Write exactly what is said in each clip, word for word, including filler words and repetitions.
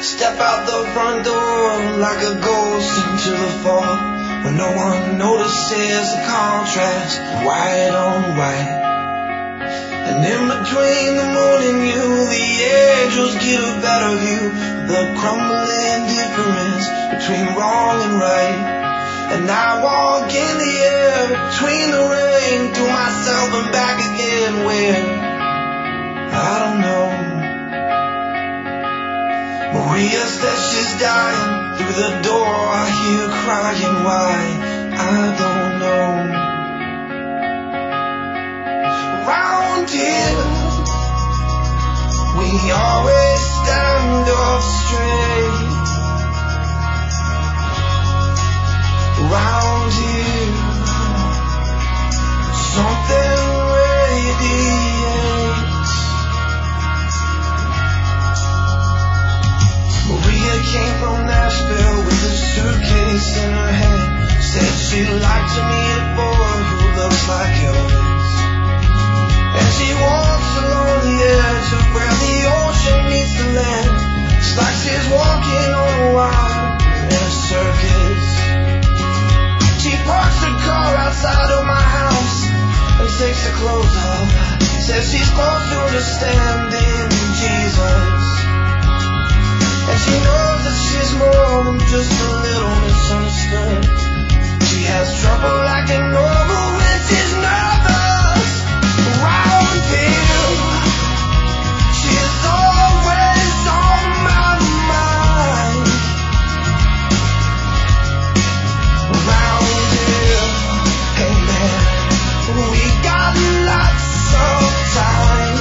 Step out the front door like a ghost into the fall, when no one notices the contrast, white on white. And in between the moon and you, the angels get a better view of the crumbling difference between wrong and right. And I walk in the air between the rain, to myself and back again, where I don't know. Maria says she's dying. Through the door I hear crying. Why? I don't know. Around here we always stand up straight. Around here something radiates. Maria came from Nashville with a suitcase in her hand. Said she'd like to meet a boy who looks like Elvis. And she walks along the edge of where the ocean meets the land. It's like she's walking on a wire in a circus. She parks her car outside of my house and takes her clothes off. Says she's close to understanding Jesus. And she knows that she's more than just a little misunderstood. She has trouble acting normal when she's nervous. Around here, she's always on my mind. Around here, hey man, we got lots of time.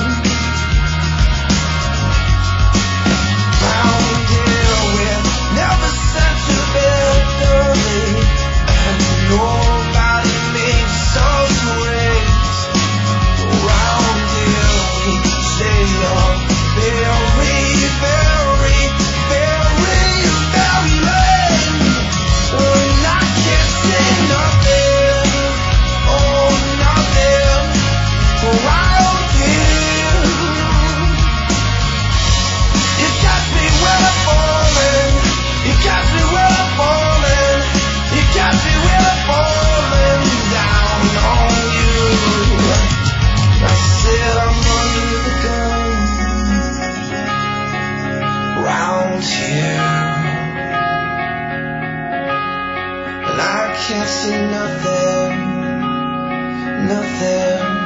Around here, we're never sent to bed early, and nobody makes us wait. Around here, we stay up very, very, very, very late. And I can't say nothing, oh nothing. Around here, you catch me when I'm falling. You catch me when I'm falling. You catch me when I'm falling down on you. I said I'm under the gun. Round here, and I can't see nothing, nothing.